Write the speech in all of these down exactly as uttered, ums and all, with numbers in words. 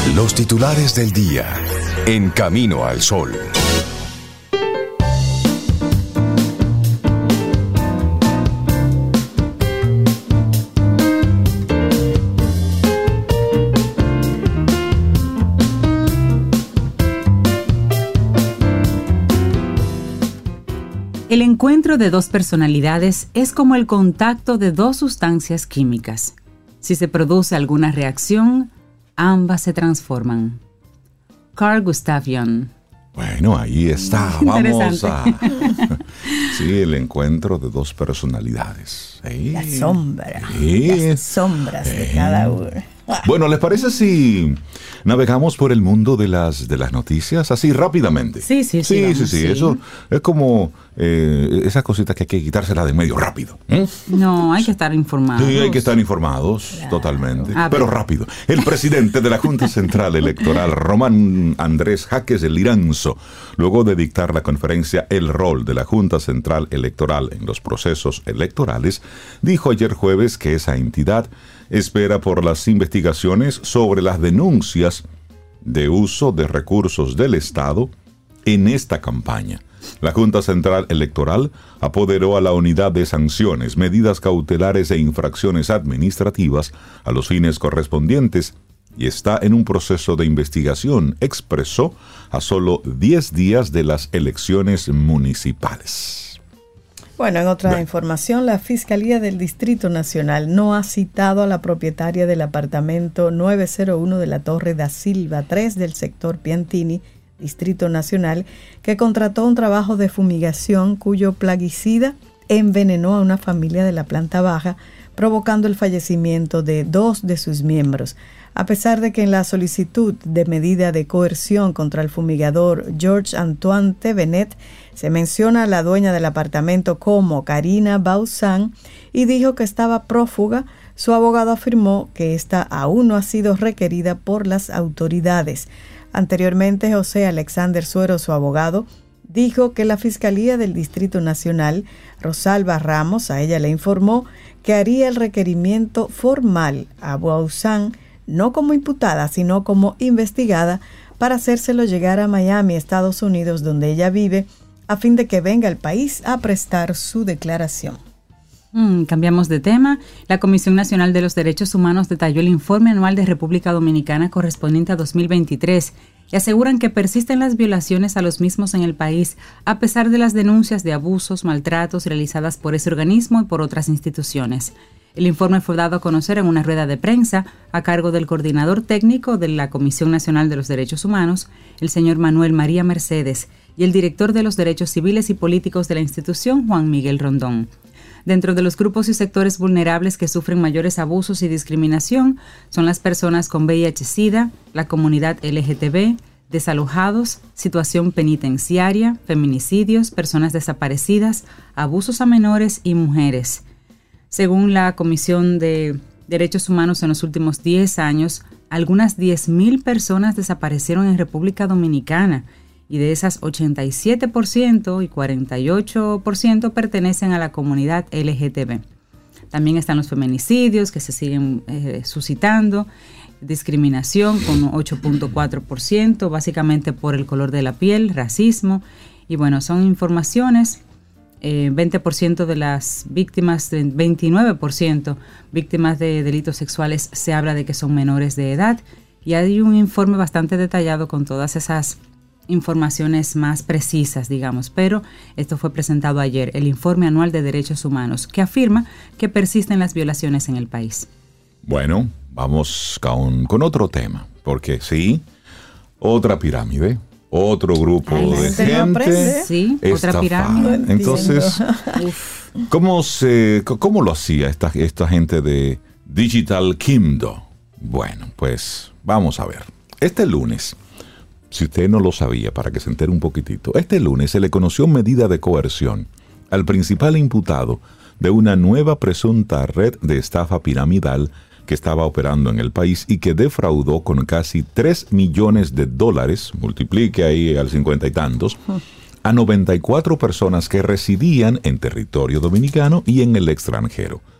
Los titulares del día en Camino al Sol. El encuentro de dos personalidades es como el contacto de dos sustancias químicas. Si se produce alguna reacción, ambas se transforman. Carl Gustav Jung. Bueno, ahí está. Vamos a... Sí, el encuentro de dos personalidades. Sí. La sombra. Sí. Las sombras sí. de cada uno. Bueno, ¿les parece si navegamos por el mundo de las de las noticias así rápidamente? Sí, sí, sí. Sí, vamos, sí, sí, sí. Eso es como eh, esas cositas que hay que quitárselas de medio rápido. ¿eh? No, hay que estar informados. Sí, hay que estar informados, claro. Totalmente. Ah, pero rápido. El presidente de la Junta Central Electoral, Román Andrés Jaques Liranzo, luego de dictar la conferencia El rol de la Junta Central Electoral en los procesos electorales, dijo ayer jueves que esa entidad espera por las investigaciones sobre las denuncias de uso de recursos del Estado en esta campaña. La Junta Central Electoral apoderó a la Unidad de Sanciones, Medidas Cautelares e Infracciones Administrativas a los fines correspondientes y está en un proceso de investigación, expresó, a solo diez días de las elecciones municipales. Bueno, en otra Bueno. información, la Fiscalía del Distrito Nacional no ha citado a la propietaria del apartamento nueve cero uno de la Torre da Silva tres del sector Piantini, Distrito Nacional, que contrató un trabajo de fumigación cuyo plaguicida envenenó a una familia de la planta baja, provocando el fallecimiento de dos de sus miembros. A pesar de que en la solicitud de medida de coerción contra el fumigador George Antoine Tevenet se menciona a la dueña del apartamento como Karina Bauzán y dijo que estaba prófuga, su abogado afirmó que ésta aún no ha sido requerida por las autoridades. Anteriormente, José Alexander Suero, su abogado, dijo que la Fiscalía del Distrito Nacional, Rosalba Ramos, a ella le informó que haría el requerimiento formal a Bauzán, no como imputada, sino como investigada, para hacérselo llegar a Miami, Estados Unidos, donde ella vive, a fin de que venga al país a prestar su declaración. Mm, cambiamos de tema. La Comisión Nacional de los Derechos Humanos detalló el informe anual de República Dominicana correspondiente a dos mil veintitrés y aseguran que persisten las violaciones a los mismos en el país, a pesar de las denuncias de abusos, maltratos realizadas por ese organismo y por otras instituciones. El informe fue dado a conocer en una rueda de prensa a cargo del coordinador técnico de la Comisión Nacional de los Derechos Humanos, el señor Manuel María Mercedes, y el director de los Derechos Civiles y Políticos de la institución, Juan Miguel Rondón. Dentro de los grupos y sectores vulnerables que sufren mayores abusos y discriminación son las personas con V I H-Sida, la comunidad L G T B, desalojados, situación penitenciaria, feminicidios, personas desaparecidas, abusos a menores y mujeres. Según la Comisión de Derechos Humanos, en los últimos diez años, algunas diez mil personas desaparecieron en República Dominicana y de esas ochenta y siete por ciento y cuarenta y ocho por ciento pertenecen a la comunidad L G T B. También están los feminicidios que se siguen eh, suscitando, discriminación con ocho punto cuatro por ciento, básicamente por el color de la piel, racismo, y bueno, son informaciones. Eh, veinte por ciento de las víctimas, veintinueve por ciento víctimas de delitos sexuales se habla de que son menores de edad, y hay un informe bastante detallado con todas esas informaciones más precisas, digamos, pero esto fue presentado ayer, el Informe Anual de Derechos Humanos, que afirma que persisten las violaciones en el país. Bueno, vamos con, con otro tema, porque sí, otra pirámide, otro grupo Ay, de gente no gente aprende. Sí, otra estafada. pirámide. No Entonces, ¿cómo, se, ¿cómo lo hacía esta, esta gente de Digital Kingdom? Bueno, pues vamos a ver. Este lunes, si usted no lo sabía, para que se entere un poquitito, este lunes se le conoció medida de coerción al principal imputado de una nueva presunta red de estafa piramidal que estaba operando en el país y que defraudó con casi tres millones de dólares, multiplique ahí al cincuenta y tantos, a noventa y cuatro personas que residían en territorio dominicano y en el extranjero.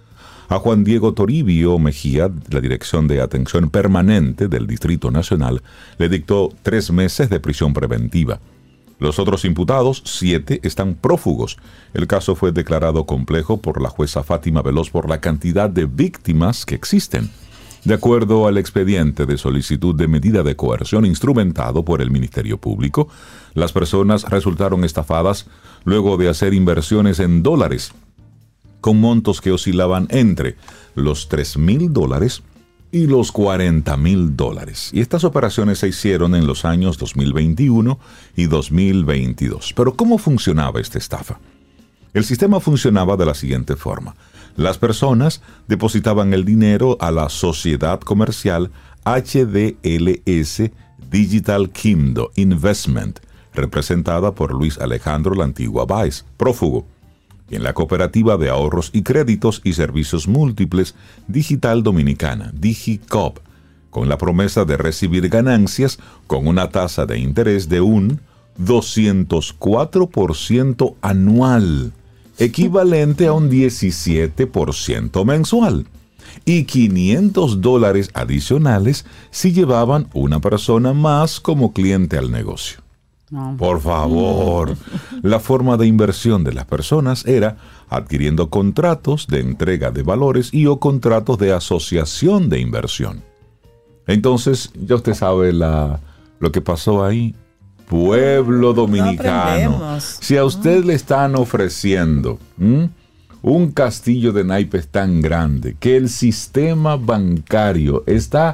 A Juan Diego Toribio Mejía, la Dirección de Atención Permanente del Distrito Nacional, le dictó tres meses de prisión preventiva. Los otros imputados, siete, están prófugos. El caso fue declarado complejo por la jueza Fátima Veloz por la cantidad de víctimas que existen. De acuerdo al expediente de solicitud de medida de coerción instrumentado por el Ministerio Público, las personas resultaron estafadas luego de hacer inversiones en dólares, con montos que oscilaban entre los tres mil dólares y los cuarenta mil dólares. Y estas operaciones se hicieron en los años dos mil veintiuno y dos mil veintidós. Pero ¿cómo funcionaba esta estafa? El sistema funcionaba de la siguiente forma. Las personas depositaban el dinero a la sociedad comercial H D L S Digital Kimdo Investment, representada por Luis Alejandro La Antigua Báez, prófugo, y en la Cooperativa de Ahorros y Créditos y Servicios Múltiples Digital Dominicana, DigiCoop, con la promesa de recibir ganancias con una tasa de interés de un doscientos cuatro por ciento anual, equivalente a un diecisiete por ciento mensual, y quinientos dólares adicionales si llevaban una persona más como cliente al negocio. No. Por favor, la forma de inversión de las personas era adquiriendo contratos de entrega de valores y o contratos de asociación de inversión. Entonces, ya usted sabe la, lo que pasó ahí. Pueblo dominicano, no si a usted le están ofreciendo ¿m? un castillo de naipes tan grande que el sistema bancario está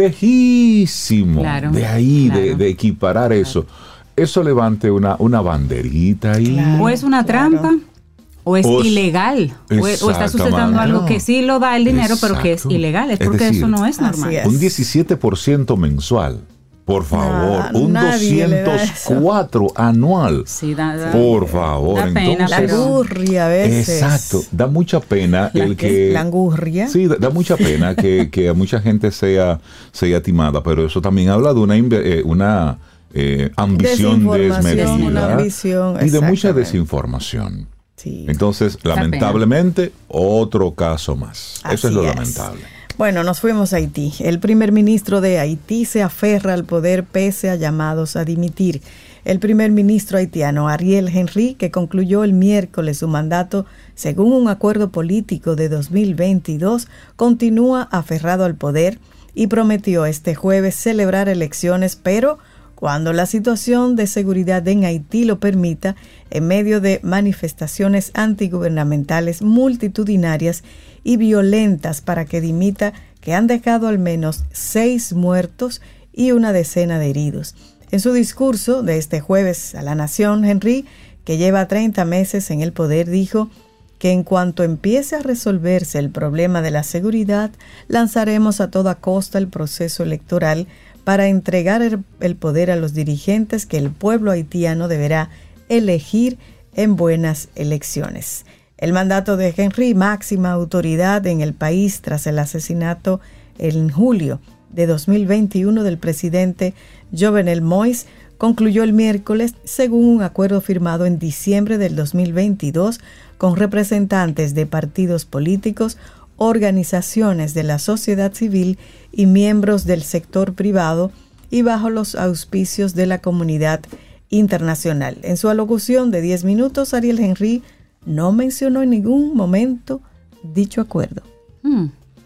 lejísimo claro, de ahí, claro. de, de equiparar claro. eso, eso levante una, una banderita ahí. Claro, o es una claro. trampa, o es o ilegal, o, o está sucediendo algo que sí lo da el dinero, exacto. pero que es ilegal, es porque es decir, eso no es normal. Es. Un diecisiete por ciento mensual. Por favor, no, un doscientos cuatro anual. Sí, da, da, por favor. Da pena, entonces, la angurria a veces. Exacto, da mucha pena la, el que... La angurria. Sí, da, da mucha pena que, que a mucha gente sea, sea timada, pero eso también habla de una, eh, una eh, ambición desmedida una ambición, y de mucha desinformación. Sí. Entonces, da lamentablemente, pena. Otro caso más. Así eso es lo es. lamentable. Bueno, nos fuimos a Haití. El primer ministro de Haití se aferra al poder pese a llamados a dimitir. El primer ministro haitiano, Ariel Henry, que concluyó el miércoles su mandato según un acuerdo político de dos mil veintidós, continúa aferrado al poder y prometió este jueves celebrar elecciones, pero cuando la situación de seguridad en Haití lo permita, en medio de manifestaciones antigubernamentales multitudinarias y violentas para que dimita, que han dejado al menos seis muertos y una decena de heridos. En su discurso de este jueves a la nación, Henry, que lleva treinta meses en el poder, dijo que en cuanto empiece a resolverse el problema de la seguridad, lanzaremos a toda costa el proceso electoral para entregar el, el poder a los dirigentes que el pueblo haitiano deberá elegir en buenas elecciones. El mandato de Henry, máxima autoridad en el país tras el asesinato en julio de dos mil veintiuno del presidente Jovenel Moïse, concluyó el miércoles según un acuerdo firmado en diciembre del dos mil veintidós con representantes de partidos políticos, organizaciones de la sociedad civil y miembros del sector privado y bajo los auspicios de la comunidad internacional. En su alocución de diez minutos, Ariel Henry no mencionó en ningún momento dicho acuerdo. Hmm.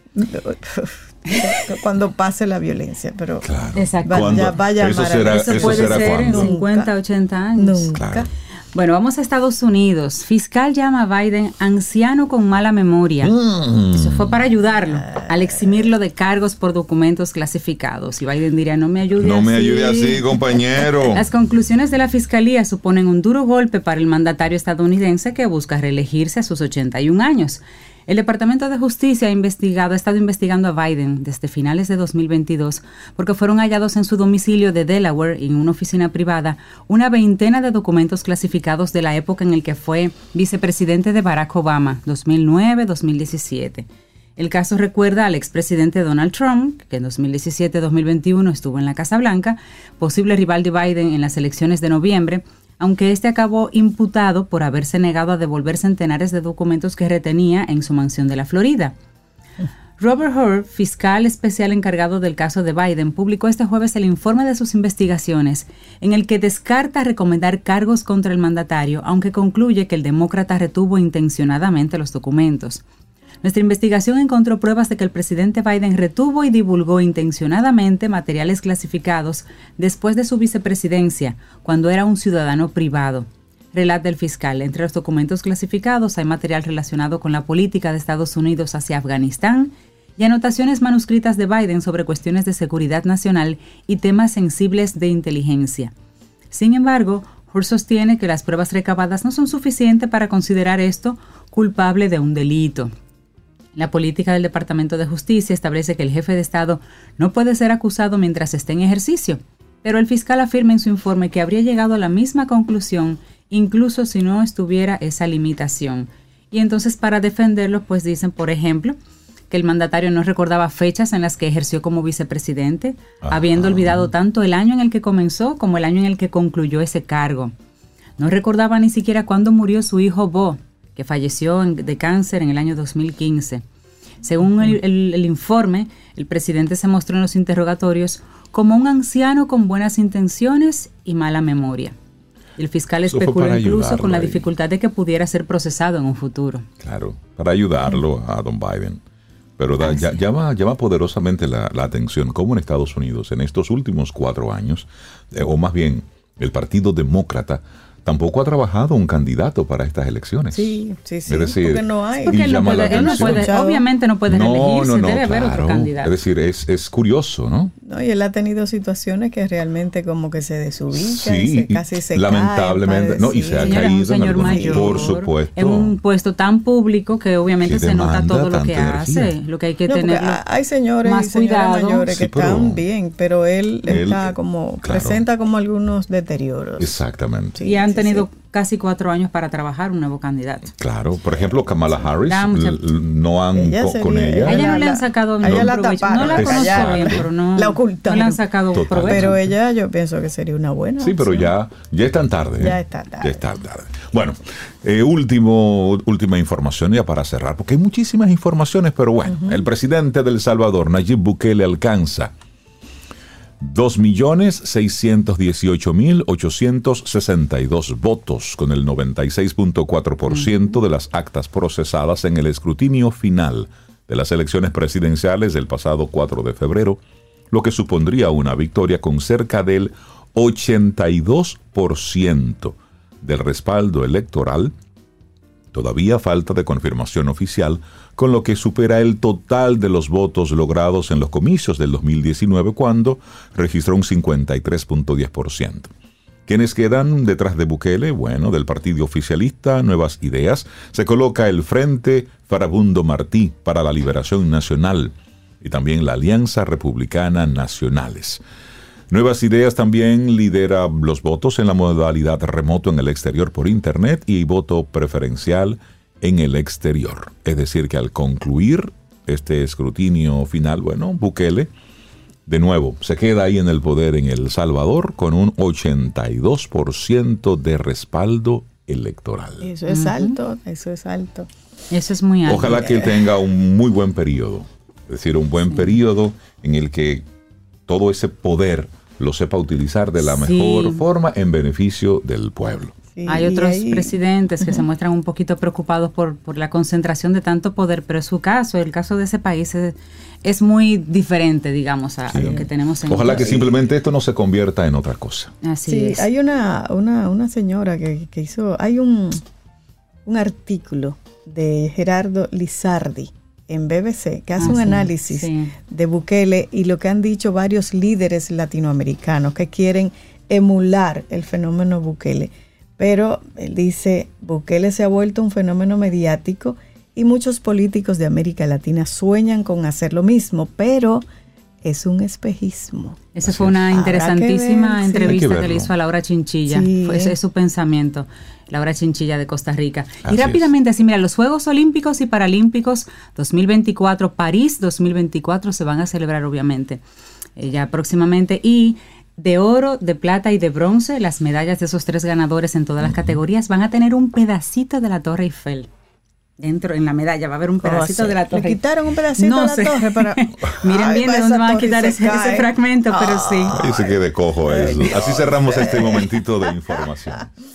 Cuando pase la violencia, pero claro. Exacto. Vaya, vaya eso, será, eso, eso puede será ser cuando. en cincuenta, ochenta años. Nunca. Claro. Bueno, vamos a Estados Unidos. Fiscal llama a Biden anciano con mala memoria. Mm. Eso fue para ayudarlo, al eximirlo de cargos por documentos clasificados. Y Biden diría, no me ayude no así. No me ayude así, compañero. Las conclusiones de la Fiscalía suponen un duro golpe para el mandatario estadounidense que busca reelegirse a sus ochenta y un años. El Departamento de Justicia ha investigado, ha estado investigando a Biden desde finales de dos mil veintidós porque fueron hallados en su domicilio de Delaware, en una oficina privada, una veintena de documentos clasificados de la época en el que fue vicepresidente de Barack Obama, dos mil nueve a dos mil diecisiete. El caso recuerda al expresidente Donald Trump, que en dos mil diecisiete a dos mil veintiuno estuvo en la Casa Blanca, posible rival de Biden en las elecciones de noviembre, aunque este acabó imputado por haberse negado a devolver centenares de documentos que retenía en su mansión de la Florida. Robert Hur, fiscal especial encargado del caso de Biden, publicó este jueves el informe de sus investigaciones, en el que descarta recomendar cargos contra el mandatario, aunque concluye que el demócrata retuvo intencionadamente los documentos. Nuestra investigación encontró pruebas de que el presidente Biden retuvo y divulgó intencionadamente materiales clasificados después de su vicepresidencia, cuando era un ciudadano privado. Relata el fiscal. Entre los documentos clasificados hay material relacionado con la política de Estados Unidos hacia Afganistán y anotaciones manuscritas de Biden sobre cuestiones de seguridad nacional y temas sensibles de inteligencia. Sin embargo, Hur sostiene que las pruebas recabadas no son suficientes para considerar esto culpable de un delito. La política del Departamento de Justicia establece que el jefe de Estado no puede ser acusado mientras esté en ejercicio, pero el fiscal afirma en su informe que habría llegado a la misma conclusión incluso si no estuviera esa limitación. Y entonces, para defenderlo, pues dicen, por ejemplo, que el mandatario no recordaba fechas en las que ejerció como vicepresidente, Ajá. habiendo olvidado tanto el año en el que comenzó como el año en el que concluyó ese cargo. No recordaba ni siquiera cuándo murió su hijo Bo, que falleció de cáncer en el año dos mil quince. Según el, el, el informe, el presidente se mostró en los interrogatorios como un anciano con buenas intenciones y mala memoria. El fiscal especuló incluso con la ahí. dificultad de que pudiera ser procesado en un futuro. Claro, para ayudarlo a don Biden. Pero da, ya, llama, llama poderosamente la, la atención cómo en Estados Unidos, en estos últimos cuatro años, eh, o más bien el Partido Demócrata, tampoco ha trabajado un candidato para estas elecciones. Sí, sí, sí. Es decir, porque no hay. Porque él no puede, él no puede, obviamente no puede no, reelegirse, no, no, debe claro. haber otro candidato. Es decir, es, es curioso, ¿no? No, y él ha tenido situaciones que realmente como que se desubica, sí, y se, casi se lamentablemente, cae. no, y se ha Señor, caído es un señor en algunos, mayor, por supuesto. en un puesto tan público que obviamente se nota todo lo que energía. hace, lo que hay que no, tener hay señores más y señoras cuidado. mayores que sí, pero, están bien, pero él, él está como, claro. presenta como algunos deterioros. Exactamente. Sí, y han sí, tenido sí. casi cuatro años para trabajar un nuevo candidato. Claro, por ejemplo, Kamala Harris, mucha... l- no han ella con, sería, con ella. A ella no la, le han sacado ella ningún la provecho. taparon, No la conozco Exacto. bien, pero no, la ocultaron. no le han sacado Total. provecho. Pero ella yo pienso que sería una buena Sí, pero opción. ya, ya están tarde. Ya ¿eh? está tarde. Ya está tarde. Bueno, eh, último, última información ya para cerrar, porque hay muchísimas informaciones, pero bueno, uh-huh. el presidente de El Salvador, Nayib Bukele, alcanza dos millones seiscientos dieciocho mil ochocientos sesenta y dos votos, con el noventa y seis punto cuatro por ciento de las actas procesadas en el escrutinio final de las elecciones presidenciales del pasado cuatro de febrero, lo que supondría una victoria con cerca del ochenta y dos por ciento del respaldo electoral. Todavía falta de confirmación oficial, con lo que supera el total de los votos logrados en los comicios del dos mil diecinueve, cuando registró un cincuenta y tres punto diez por ciento. ¿Quiénes quedan detrás de Bukele? Bueno, del partido oficialista Nuevas Ideas se coloca el Frente Farabundo Martí para la Liberación Nacional y también la Alianza Republicana Nacionales. Nuevas Ideas también lidera los votos en la modalidad remoto en el exterior por Internet y voto preferencial en el exterior. Es decir, que al concluir este escrutinio final, bueno, Bukele, de nuevo, se queda ahí en el poder en El Salvador con un ochenta y dos por ciento de respaldo electoral. Eso es uh-huh. alto, eso es alto. Eso es muy alto. Ojalá que él tenga un muy buen periodo, es decir, un buen sí. periodo en el que todo ese poder lo sepa utilizar de la sí. mejor forma en beneficio del pueblo. Sí, hay otros ahí, presidentes que uh-huh. se muestran un poquito preocupados por, por la concentración de tanto poder, pero su caso, el caso de ese país es, es muy diferente, digamos, a, sí. a lo que tenemos en Ojalá otro. que simplemente esto no se convierta en otra cosa. Así sí, es. Hay una, una, una señora que, que hizo, hay un, un artículo de Gerardo Lizardi en B B C, que hace ah, un sí, análisis sí. de Bukele y lo que han dicho varios líderes latinoamericanos que quieren emular el fenómeno Bukele. Pero él dice, Bukele se ha vuelto un fenómeno mediático y muchos políticos de América Latina sueñan con hacer lo mismo, pero es un espejismo. Esa fue una interesantísima ver, entrevista sí. que, que le hizo a Laura Chinchilla. Sí. Fue, ese es su pensamiento. Laura Chinchilla de Costa Rica. Así y rápidamente, es. así, mira, los Juegos Olímpicos y Paralímpicos dos mil veinticuatro, París dos mil veinticuatro se van a celebrar obviamente eh, ya próximamente, y de oro, de plata y de bronce, las medallas de esos tres ganadores en todas las uh-huh. categorías van a tener un pedacito de la Torre Eiffel. dentro, en la medalla, va a haber un pedacito oh, sí. de la torre. Le quitaron un pedacito no a la sé. torre para... Miren Ay, bien de dónde van a quitar ese, ese fragmento, pero sí. Ahí se quede cojo eso. Así cerramos este momentito de información.